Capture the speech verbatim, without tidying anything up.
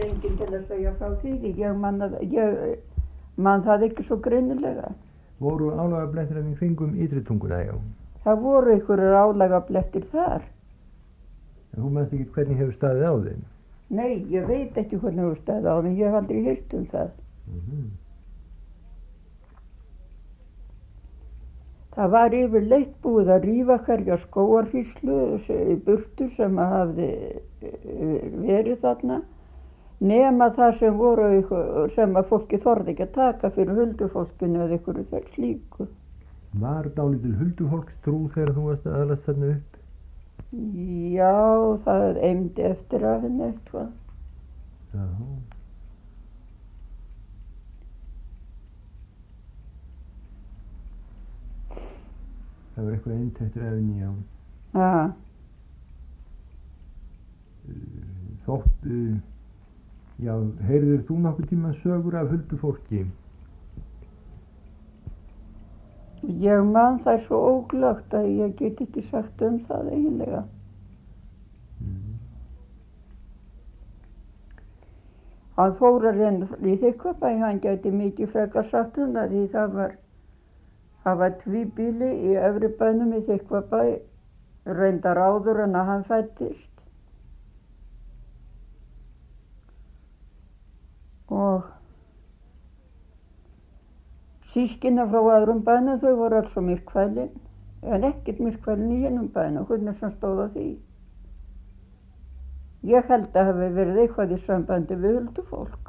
enginn til að segja frá því, því ég man, að, ég man það ekki svo greinilega. Voru álagablettir af í kringum ytri tunguna, já? Það voru einhverjir álagablettir þar. En þú manst ekki hvernig hefur staðið á þeim? Nei, ég veit ekki hvernig hefur staðið á þeim, ég hef aldrei heyrt um það. Mm-hmm. Það var yfirleitt búið að rífa hverja skógarhýslu í burtu sem að hafði verið þarna, nema það sem voru sem að fólki þorði ekki að taka fyrir huldufólkinu eða ykkur þar slíku. Var dálítil huldufólkstrú þegar þú varst að aðlast þarna upp? Já, það eimdi eftir af henni eitthvað. Já. Það var eitthvað eintættur af henni, já. Já. Þótt, já, heyrðir þú nokkuð tíma sögur af huldufólki? Ég man það svo óglögt að ég get ekki sagt um það eiginlega. Mm. Hann Þórarinn í Þykkvabæ, hann gæti mikið frekar sagt um það því það var, það var tvíbýli í efri bænum í Þykkvabæ, reyndar áður en að hann fæddist. Og sískina frá öðrum bænum, þau voru alls á myrkfælin, en ekkert myrkfælin í hennum bænum, hvernig sem stóð á því. Ég held að hafi verið eitthvað í sambandi við huldufólk.